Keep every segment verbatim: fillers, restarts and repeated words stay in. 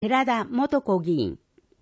寺田元子議員。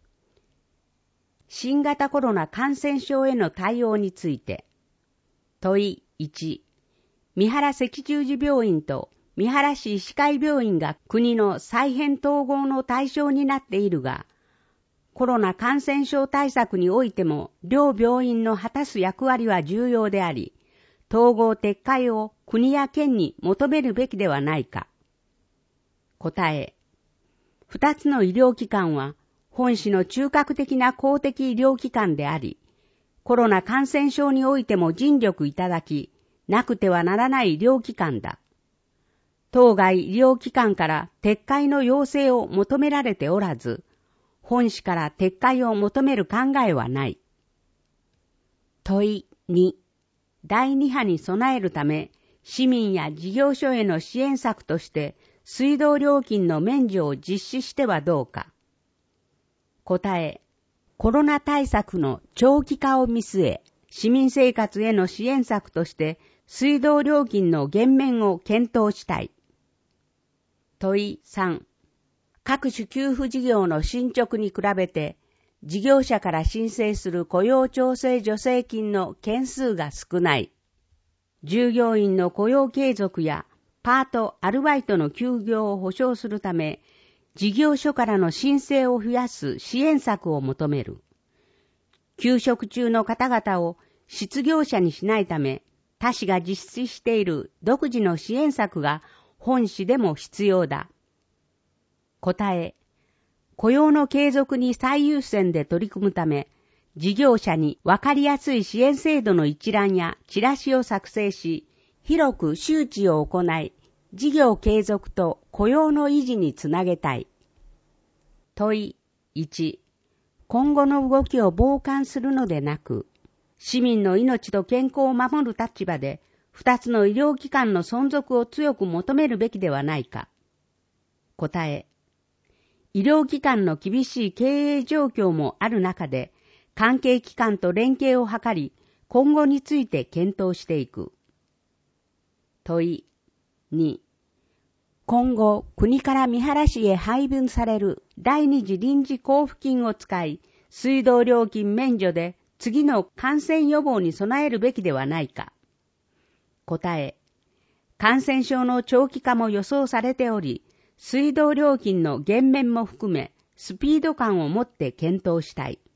新型コロナ感染症への対応について。問いいち。三原赤十字病院と三原市医師会病院が国の再編統合の対象になっているが、コロナ感染症対策においても両病院の果たす役割は重要であり、統合撤回を国や県に求めるべきではないか。答え。二つの医療機関は本市の中核的な公的医療機関であり、コロナ感染症においても尽力いただき、なくてはならない医療機関だ。当該医療機関から撤回の要請を求められておらず、本市から撤回を求める考えはない。問いに。第二波に備えるため、市民や事業所への支援策として、水道料金の免除を実施してはどうか。答え。コロナ対策の長期化を見据え、市民生活への支援策として、水道料金の減免を検討したい。問いさん。各種給付事業の進捗に比べて、事業者から申請する雇用調整助成金の件数が少ない。従業員の雇用継続やパート・アルバイトの休業を保障するため、事業所からの申請を増やす支援策を求める。休職中の方々を失業者にしないため、他市が実施している独自の支援策が本市でも必要だ。答え。雇用の継続に最優先で取り組むため、事業者に分かりやすい支援制度の一覧やチラシを作成し、広く周知を行い、事業継続と雇用の維持につなげたい。問いいち。今後の動きを傍観するのでなく、市民の命と健康を守る立場で、二つの医療機関の存続を強く求めるべきではないか。答え。医療機関の厳しい経営状況もある中で、関係機関と連携を図り、今後について検討していく。問いに。今後、国から三原市へ配分される第二次臨時交付金を使い、水道料金免除で次の感染予防に備えるべきではないか。答え。感染症の長期化も予想されており、水道料金の減免も含め、スピード感を持って検討したい。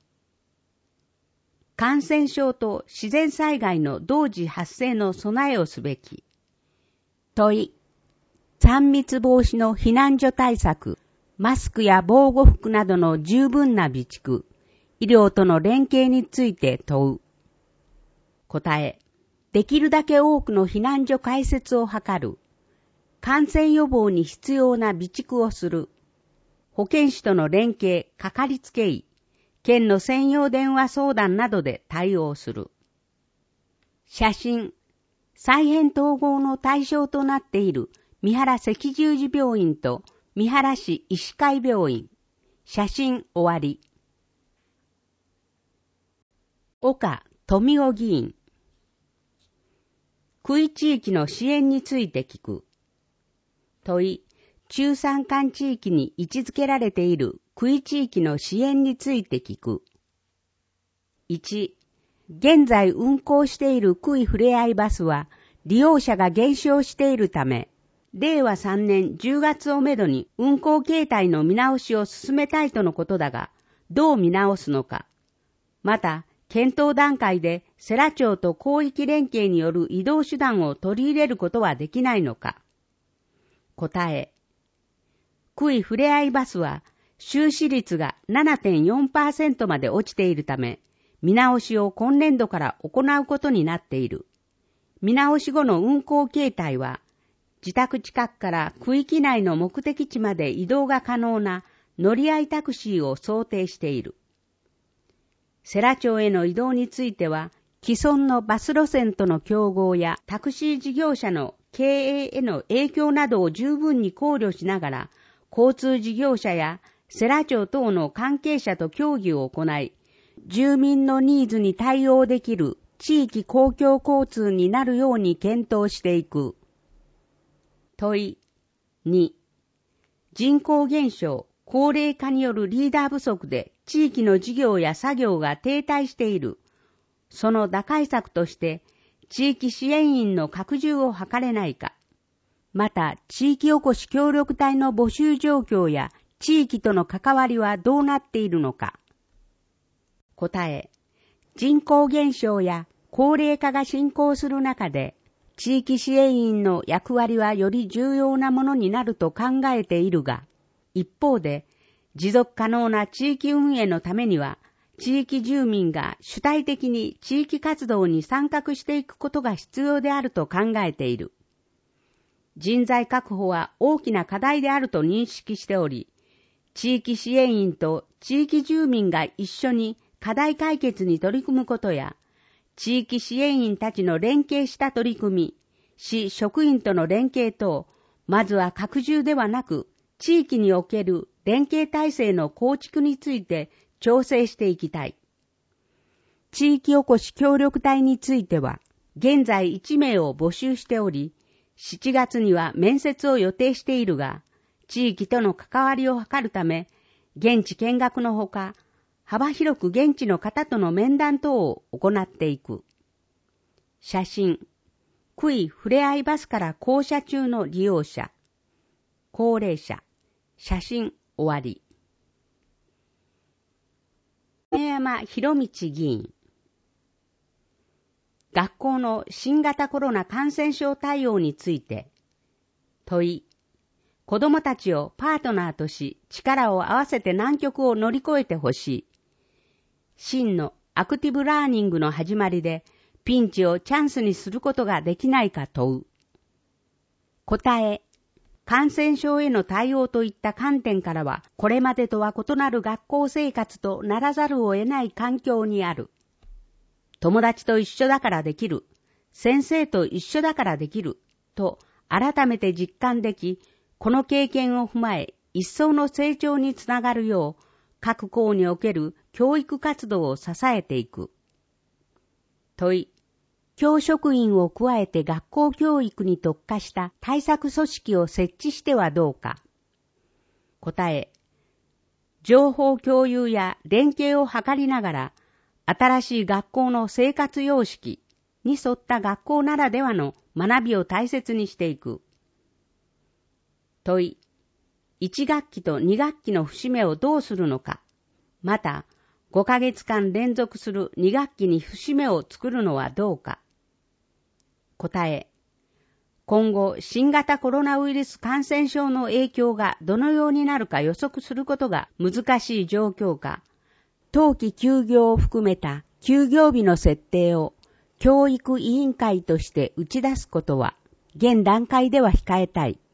感染症と自然災害の同時発生の備えをすべき。問い。さん密防止の避難所対策、マスクや防護服などの十分な備蓄、医療との連携について問う。答え。できるだけ多くの避難所開設を図る。感染予防に必要な備蓄をする。保健師との連携、かかりつけ医、県の専用電話相談などで対応する。写真。再編統合の対象となっている三原赤十字病院と三原市医師会病院。写真終わり。岡富夫議員。区域地域の支援について聞く。問い。中山間地域に位置づけられている区域地域の支援について聞く。いち。現在運行している区域ふれあいバスは利用者が減少しているため、れいわさんねんじゅうがつをめどに運行形態の見直しを進めたいとのことだが、どう見直すのか。また、検討段階で世羅町と広域連携による移動手段を取り入れることはできないのか。答え。区域ふれあいバスは収支率が ななてんよんパーセント まで落ちているため、見直しを今年度から行うことになっている。見直し後の運行形態は、自宅近くから区域内の目的地まで移動が可能な乗り合いタクシーを想定している。世羅町への移動については、既存のバス路線との競合やタクシー事業者の経営への影響などを十分に考慮しながら、交通事業者や世羅町等の関係者と協議を行い、住民のニーズに対応できる地域公共交通になるように検討していく。問いに。人口減少、 高齢化によるリーダー不足で地域の事業や作業が停滞している。その打開策として、地域支援員の拡充を図れないか。また、地域おこし協力隊の募集状況や地域との関わりはどうなっているのか。答え、人口減少や高齢化が進行する中で、地域支援員の役割はより重要なものになると考えているが、一方で、持続可能な地域運営のためには、地域住民が主体的に地域活動に参画していくことが必要であると考えている。人材確保は大きな課題であると認識しており、地域支援員と地域住民が一緒に課題解決に取り組むことや、地域支援員たちの連携した取り組み、市職員との連携等、まずは拡充ではなく、地域における連携体制の構築について調整していきたい。地域おこし協力隊については、現在いち名を募集しており、しちがつには面接を予定しているが、地域との関わりを図るため、現地見学のほか、幅広く現地の方との面談等を行っていく。写真、区域ふれあいバスから降車中の利用者、高齢者、写真終わり。米山博道議員。学校の新型コロナ感染症対応について、問い、子どもたちをパートナーとし、力を合わせて難局を乗り越えてほしい。真のアクティブラーニングの始まりで、ピンチをチャンスにすることができないか問う。答え、感染症への対応といった観点からは、これまでとは異なる学校生活とならざるを得ない環境にある。友達と一緒だからできる、先生と一緒だからできる、と改めて実感でき、この経験を踏まえ、一層の成長につながるよう、各校における教育活動を支えていく。問い、教職員を加えて学校教育に特化した対策組織を設置してはどうか。答え、情報共有や連携を図りながら、新しい学校の生活様式に沿った学校ならではの学びを大切にしていく。問い、いち学期とに学期の節目をどうするのか。また、ごかげつかん連続するに学期に節目を作るのはどうか。答え、今後新型コロナウイルス感染症の影響がどのようになるか予測することが難しい状況下、冬季休業を含めた休業日の設定を教育委員会として打ち出すことは現段階では控えたい。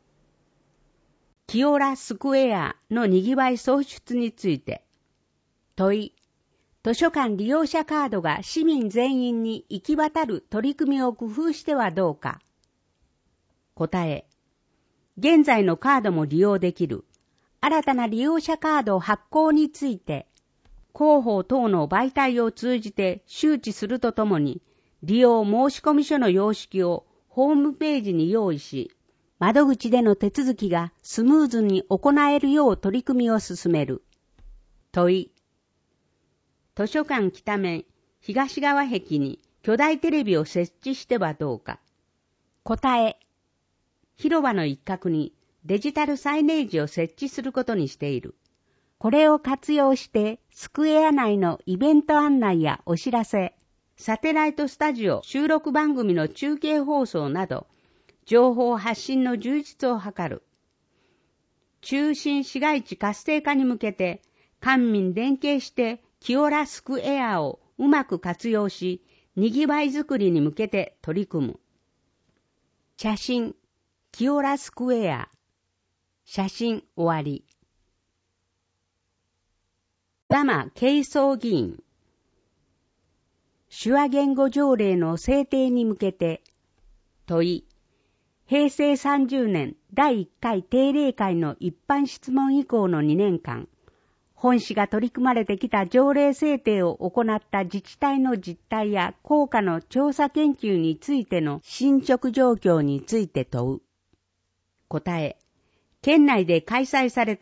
キオラスクエアのにぎわい創出について、問い、図書館利用者カードが市民全員に行き渡る取り組みを工夫してはどうか。答え、現在のカードも利用できる新たな利用者カード発行について、広報等の媒体を通じて周知するとともに、利用申込書の様式をホームページに用意し、窓口での手続きがスムーズに行えるよう取り組みを進める。問い、図書館北面東側壁に巨大テレビを設置してはどうか。答え、広場の一角にデジタルサイネージを設置することにしている。これを活用してスクエア内のイベント案内やお知らせ、サテライトスタジオ収録番組の中継放送など、情報発信の充実を図る。中心市街地活性化に向けて、官民連携してキオラスクエアをうまく活用し、にぎわいづくりに向けて取り組む。写真、キオラスクエア。写真終わり。ダマ慶宗議員。手話言語条例の制定に向けて、問い、へいせいさんじゅうねんだいいっかい定例会の一般質問以降のにねんかん、本市が取り組まれてきた条例制定を行った自治体の実態や効果の調査研究についての進捗状況について問う。答え、県内で開催された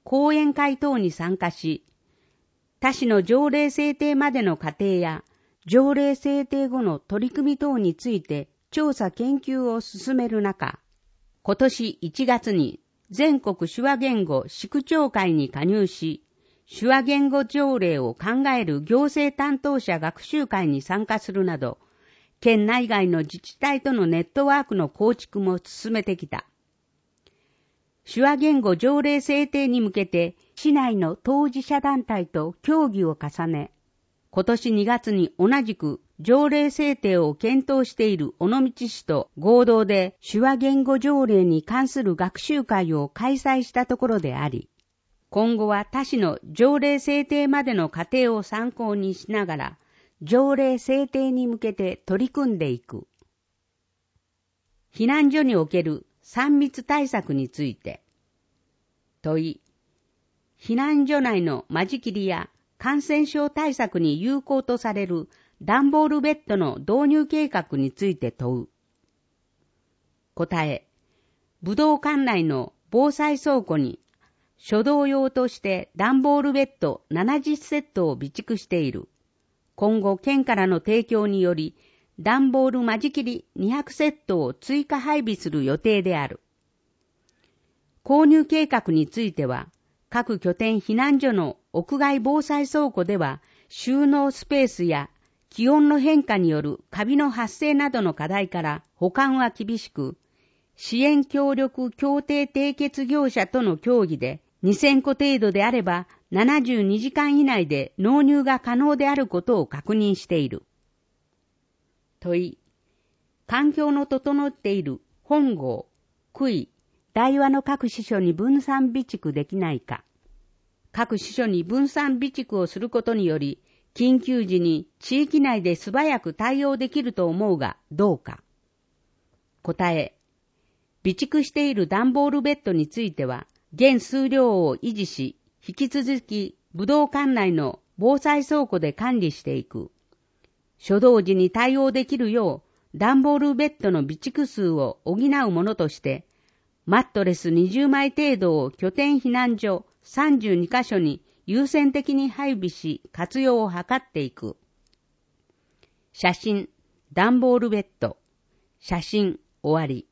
講演会等に参加し、他市の条例制定までの過程や条例制定後の取り組み等について調査研究を進める中、今年いちがつに全国手話言語市区長会に加入し、手話言語条例を考える行政担当者学習会に参加するなど、県内外の自治体とのネットワークの構築も進めてきた。手話言語条例制定に向けて、市内の当事者団体と協議を重ね、今年にがつに同じく条例制定を検討している尾道市と合同で手話言語条例に関する学習会を開催したところであり、今後は他市の条例制定までの過程を参考にしながら、条例制定に向けて取り組んでいく。避難所におけるさん密対策について。問い。避難所内の間仕切りや感染症対策に有効とされる段ボールベッドの導入計画について問う。答え。武道館内の防災倉庫に書道用として段ボールベッドななじゅっセットを備蓄している。今後県からの提供により段ボール間仕切りにひゃくセットを追加配備する予定である。購入計画については、各拠点避難所の屋外防災倉庫では収納スペースや気温の変化によるカビの発生などの課題から保管は厳しく、支援協力協定締結業者との協議でにせんこ程度であればななじゅうにじかん以内で納入が可能であることを確認している。問い。環境の整っている本郷、杭、台話の各支所に分散備蓄できないか。各支所に分散備蓄をすることにより、緊急時に地域内で素早く対応できると思うがどうか。答え。備蓄している段ボールベッドについては、現数量を維持し、引き続き武道館内の防災倉庫で管理していく。初動時に対応できるよう、段ボールベッドの備蓄数を補うものとして、マットレスにじゅうまい程度を拠点避難所さんじゅうにかしょに優先的に配備し、活用を図っていく。写真、段ボールベッド。写真、終わり。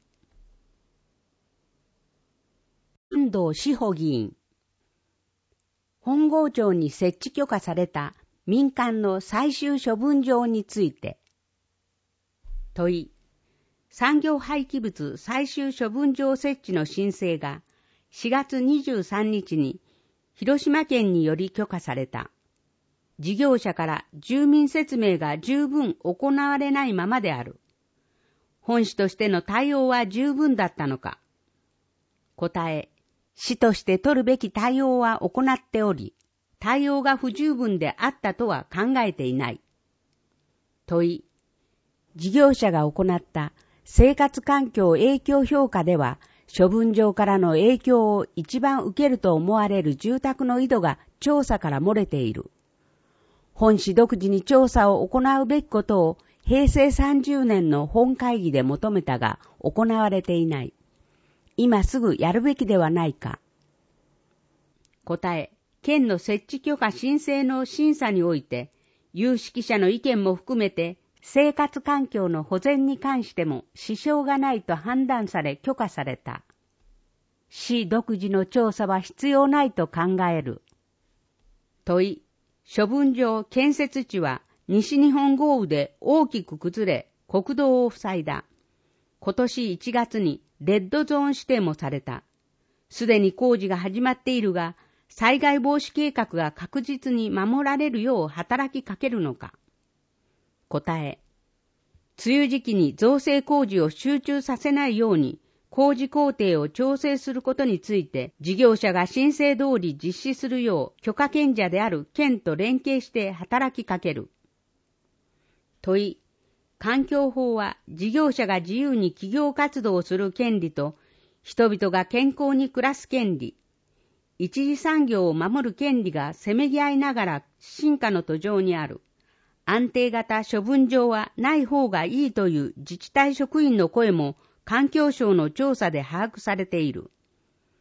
安藤志保議員。本郷町に設置許可された民間の最終処分場について。問い。産業廃棄物最終処分場設置の申請がしがつにじゅうさんにちに広島県により許可された。事業者から住民説明が十分行われないままである。本市としての対応は十分だったのか。答え。市として取るべき対応は行っており、対応が不十分であったとは考えていない。問い。事業者が行った生活環境影響評価では、処分場からの影響を一番受けると思われる住宅の井戸が調査から漏れている。本市独自に調査を行うべきことを平成さんじゅうねんの本会議で求めたが行われていない。今すぐやるべきではないか。答え。県の設置許可申請の審査において、有識者の意見も含めて、生活環境の保全に関しても支障がないと判断され許可された。市独自の調査は必要ないと考える。問い。処分場建設地は西日本豪雨で大きく崩れ、国道を塞いだ。今年いちがつにレッドゾーン指定もされた。すでに工事が始まっているが、災害防止計画が確実に守られるよう働きかけるのか。答え。梅雨時期に造成工事を集中させないように工事工程を調整することについて事業者が申請通り実施するよう許可権者である県と連携して働きかける。問い。環境法は事業者が自由に企業活動をする権利と人々が健康に暮らす権利、一次産業を守る権利がせめぎ合いながら進化の途上にある。安定型処分場はない方がいいという自治体職員の声も環境省の調査で把握されている。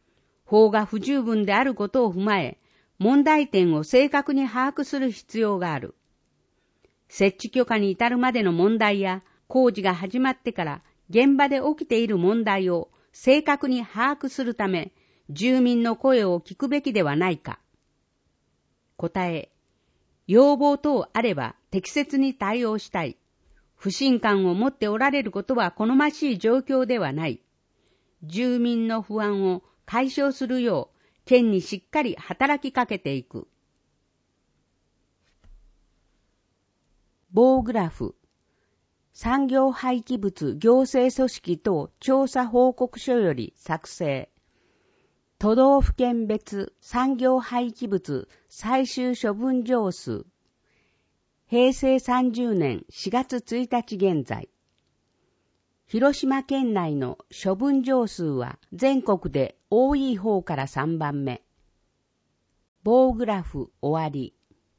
法が不十分であることを踏まえ、問題点を正確に把握する必要がある。設置許可に至るまでの問題や、工事が始まってから現場で起きている問題を正確に把握するため、住民の声を聞くべきではないか。答え、要望等あれば適切に対応したい。不信感を持っておられることは好ましい状況ではない。住民の不安を解消するよう、県にしっかり働きかけていく。棒グラフ。産業廃棄物行政組織等調査報告書より作成。都道府県別産業廃棄物最終処分場数。へいせいさんじゅうねんしがつついたち現在。広島県内の処分場数は全国で多い方からさんばんめ。棒グラフ終わり。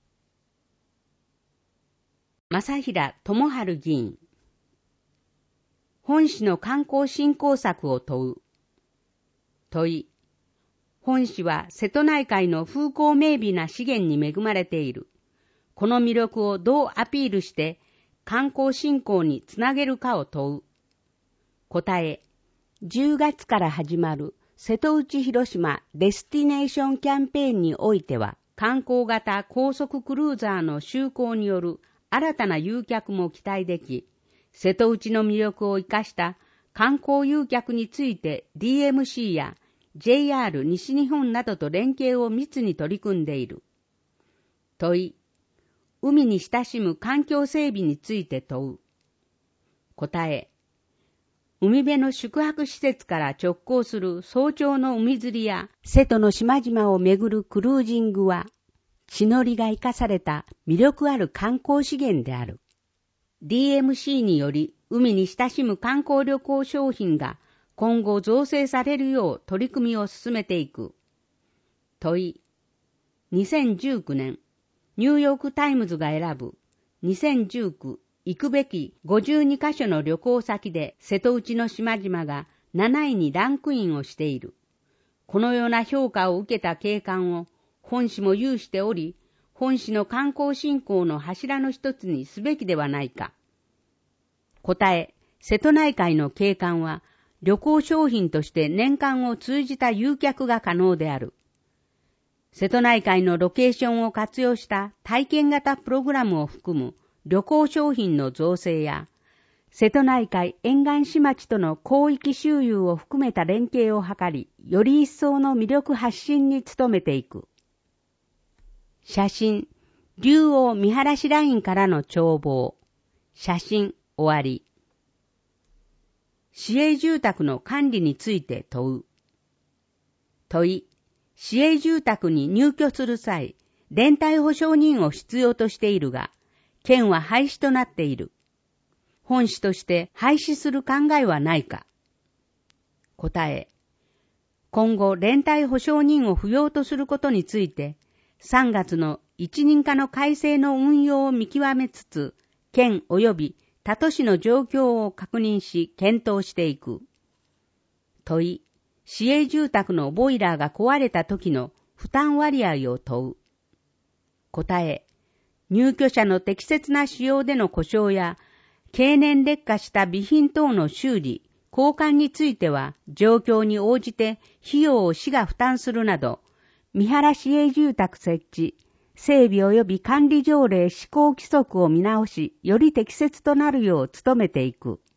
正平智春議員。本市の観光振興策を問う。問い。本市は瀬戸内海の風光明媚な資源に恵まれている。この魅力をどうアピールして観光振興につなげるかを問う。答え。じゅうがつから始まる瀬戸内広島デスティネーションキャンペーンにおいては、観光型高速クルーザーの就航による新たな誘客も期待でき、瀬戸内の魅力を生かした観光誘客について ディーエムシー や ジェイアール 西日本などと連携を密に取り組んでいる。問い。海に親しむ環境整備について問う。答え。海辺の宿泊施設から直行する早朝の海釣りや瀬戸の島々を巡るクルージングは、地の利が生かされた魅力ある観光資源である。ディーエムシー により海に親しむ観光旅行商品が今後造成されるよう取り組みを進めていく。問い。にせんじゅうきゅうねん、ニューヨークタイムズが選ぶにせんじゅうきゅう行くべきごじゅうにカ所の旅行先で瀬戸内の島々がなないにランクインをしている。このような評価を受けた景観を本市も有しており、本市の観光振興の柱の一つにすべきではないか。答え、瀬戸内海の景観は旅行商品として年間を通じた誘客が可能である。瀬戸内海のロケーションを活用した体験型プログラムを含む旅行商品の造成や、瀬戸内海沿岸市町との広域周遊を含めた連携を図り、より一層の魅力発信に努めていく。写真、竜王見晴らしラインからの眺望。写真、終わり。市営住宅の管理について問う。問い、市営住宅に入居する際、連帯保証人を必要としているが、県は廃止となっている。本市として廃止する考えはないか。答え、今後連帯保証人を不要とすることについて、さんがつの一人化の改正の運用を見極めつつ、県及び他都市の状況を確認し検討していく。問い、市営住宅のボイラーが壊れた時の負担割合を問う。答え、入居者の適切な使用での故障や、経年劣化した備品等の修理、交換については状況に応じて費用を市が負担するなど、三原市営住宅設置、整備及び管理条例施行規則を見直し、より適切となるよう努めていく。